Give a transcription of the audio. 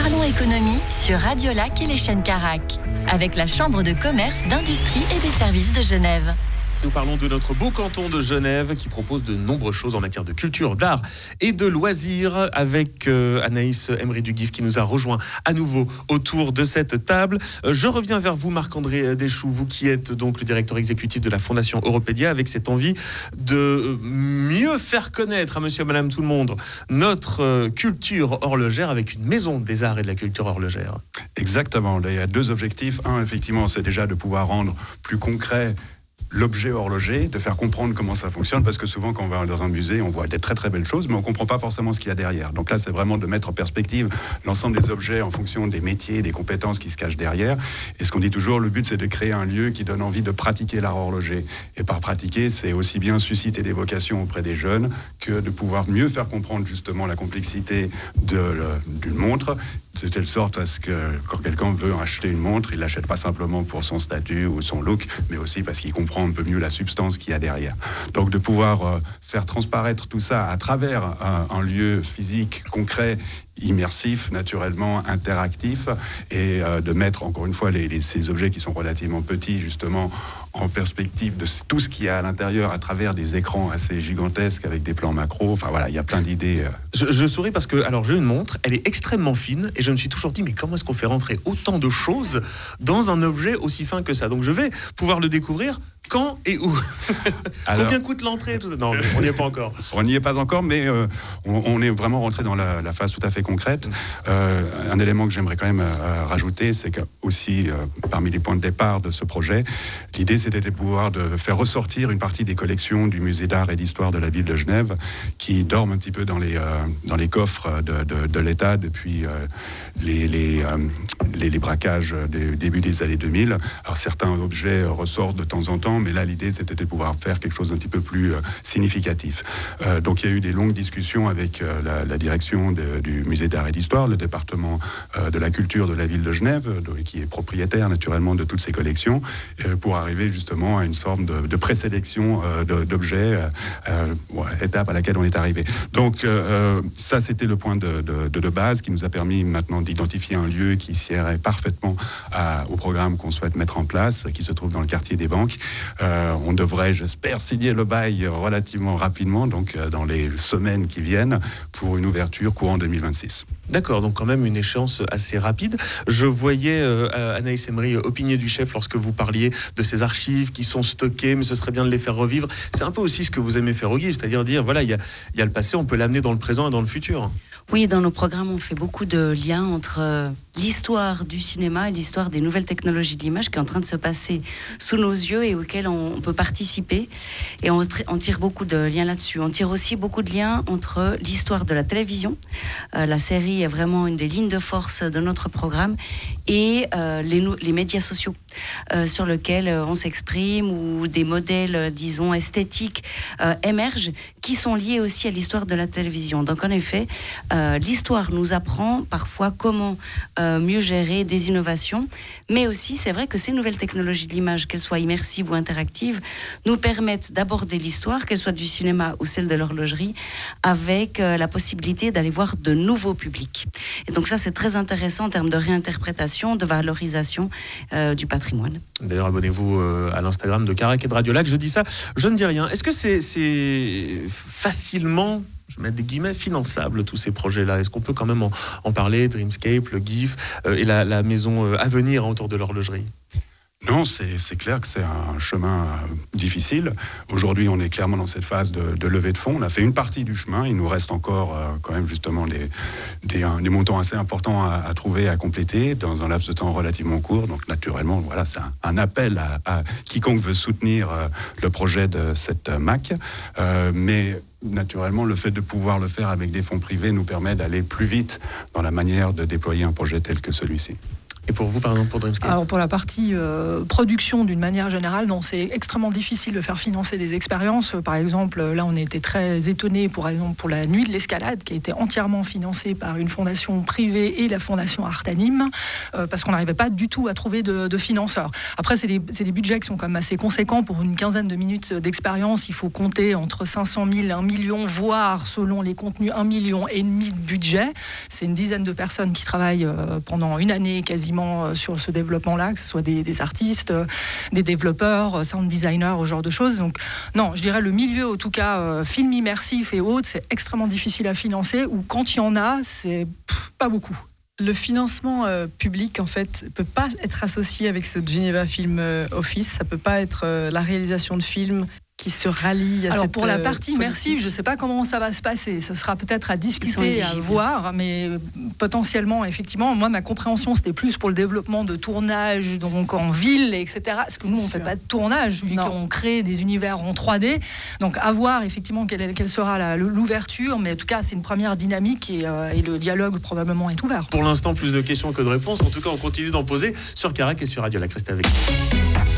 Parlons économie sur Radio Lac et les chaînes Carac, avec la Chambre de commerce, d'industrie et des services de Genève. Nous parlons de notre beau canton de Genève qui propose de nombreuses choses en matière de culture, d'art et de loisirs avec Anaïs Emery-Duguif qui nous a rejoint à nouveau autour de cette table. Je reviens vers vous, Marc-André Deschou, vous qui êtes donc le directeur exécutif de la Fondation Europédia, avec cette envie de mieux faire connaître à monsieur et madame tout le monde notre culture horlogère avec une maison des arts et de la culture horlogère. Exactement, il y a deux objectifs. Un, effectivement, c'est déjà de pouvoir rendre plus concret l'objet horloger, de faire comprendre comment ça fonctionne, parce que souvent quand on va dans un musée, on voit des très très belles choses, mais on ne comprend pas forcément ce qu'il y a derrière. Donc là, c'est vraiment de mettre en perspective l'ensemble des objets en fonction des métiers, des compétences qui se cachent derrière. Et ce qu'on dit toujours, le but, c'est de créer un lieu qui donne envie de pratiquer l'art horloger. Et par pratiquer, c'est aussi bien susciter des vocations auprès des jeunes que de pouvoir mieux faire comprendre justement la complexité d'une montre, de telle sorte à ce que quand quelqu'un veut acheter une montre, il ne l'achète pas simplement pour son statut ou son look, mais aussi parce qu'il comprend un peu mieux la substance qu'il y a derrière. Donc de pouvoir faire transparaître tout ça à travers un lieu physique, concret, immersif, naturellement interactif, et de mettre encore une fois ces objets qui sont relativement petits justement en perspective de tout ce qu'il y a à l'intérieur à travers des écrans assez gigantesques avec des plans macro. Enfin voilà, il y a plein d'idées. Je souris parce que alors j'ai une montre, elle est extrêmement fine et je me suis toujours dit mais comment est-ce qu'on fait rentrer autant de choses dans un objet aussi fin que ça? Donc je vais pouvoir le découvrir quand et où. Alors, combien coûte l'entrée tout ça? Non, on n'y est pas encore. On n'y est pas encore, mais on est vraiment rentré dans la phase tout à fait concrète. Un élément que j'aimerais quand même rajouter, c'est que aussi parmi les points de départ de ce projet, l'idée c'était de pouvoir faire ressortir une partie des collections du musée d'art et d'histoire de la ville de Genève, qui dorment un petit peu dans les coffres de l'État depuis les braquages du début des années 2000. Alors certains objets ressortent de temps en temps, mais là l'idée c'était de pouvoir faire quelque chose d'un petit peu plus significatif. Donc il y a eu des longues discussions avec la direction du musée d'art et d'histoire, le département de la culture de la ville de Genève, qui est propriétaire naturellement de toutes ces collections, pour arriver justement à une forme de présélection d'objets, étape à laquelle on est arrivé. Donc ça c'était le point de base qui nous a permis maintenant d'identifier un lieu qui siérait parfaitement au programme qu'on souhaite mettre en place, qui se trouve dans le quartier des Banques. On devrait, j'espère, signer le bail relativement rapidement, donc dans les semaines qui viennent, pour une ouverture courant 2026. D'accord, donc quand même une échéance assez rapide. Je voyais Anaïs Emery opinier du chef lorsque vous parliez de ces archives qui sont stockées, mais ce serait bien de les faire revivre. C'est un peu aussi ce que vous aimez faire au Guy, c'est-à-dire dire, voilà, il y a le passé, on peut l'amener dans le présent et dans le futur. Oui, dans nos programmes, on fait beaucoup de liens entre l'histoire du cinéma et l'histoire des nouvelles technologies de l'image qui est en train de se passer sous nos yeux et auxquelles on peut participer. Et on tire beaucoup de liens là-dessus. On tire aussi beaucoup de liens entre l'histoire de la télévision. La série est vraiment une des lignes de force de notre programme et les médias sociaux sur lesquels on s'exprime ou des modèles, disons, esthétiques émergent qui sont liés aussi à l'histoire de la télévision. Donc en effet, l'histoire nous apprend parfois comment mieux gérer des innovations, mais aussi c'est vrai que ces nouvelles technologies de l'image, qu'elles soient immersives ou interactives, nous permettent d'aborder l'histoire, qu'elle soit du cinéma ou celle de l'horlogerie, avec la possibilité d'aller voir de nouveaux publics. Et donc ça c'est très intéressant en termes de réinterprétation, de valorisation du patrimoine. D'ailleurs abonnez-vous à l'Instagram de Carac et de Radio Lac, je dis ça, je ne dis rien. Est-ce que c'est facilement, je mets des guillemets, finançable tous ces projets-là? Est-ce qu'on peut quand même en parler, Dreamscape, le GIF et la maison à venir autour de l'horlogerie? Non, c'est clair que c'est un chemin difficile. Aujourd'hui, on est clairement dans cette phase de levée de fonds. On a fait une partie du chemin. Il nous reste encore quand même justement des montants assez importants à trouver, à compléter dans un laps de temps relativement court. Donc naturellement, voilà, c'est un appel à quiconque veut soutenir le projet de cette MAC. Mais naturellement, le fait de pouvoir le faire avec des fonds privés nous permet d'aller plus vite dans la manière de déployer un projet tel que celui-ci. Et pour vous, par exemple, pour Dreamscape? Alors pour la partie production, d'une manière générale, non, c'est extrêmement difficile de faire financer des expériences. Par exemple, là, on a été très étonnés, pour la Nuit de l'escalade, qui a été entièrement financée par une fondation privée et la fondation Artanim, parce qu'on n'arrivait pas du tout à trouver de financeurs. Après, c'est des budgets qui sont quand même assez conséquents. Pour une quinzaine de minutes d'expérience, il faut compter entre 500 000 et 1 million, voire, selon les contenus, 1,5 million de budget. C'est une dizaine de personnes qui travaillent pendant une année quasiment sur ce développement-là, que ce soit des artistes, des développeurs, sound designers, ce genre de choses. Donc non, je dirais le milieu, en tout cas, film immersif et autres, c'est extrêmement difficile à financer, ou quand il y en a, c'est pas beaucoup. Le financement public, en fait, peut pas être associé avec ce Geneva Film Office. Ça peut pas être la réalisation de films qui se rallient à Alors cette pour la partie immersive, je ne sais pas comment ça va se passer. Ça sera peut-être à discuter, à voir, mais potentiellement, effectivement, moi, ma compréhension, c'était plus pour le développement de tournage, donc en ville, etc. Parce que nous, on ne fait pas de tournage, vu qu'on crée des univers en 3D. Donc à voir, effectivement, quelle sera l'ouverture. Mais en tout cas, c'est une première dynamique et le dialogue, probablement, est ouvert. Pour l'instant, plus de questions que de réponses. En tout cas, on continue d'en poser sur Carac et sur Radio Lac. Restez avec nous.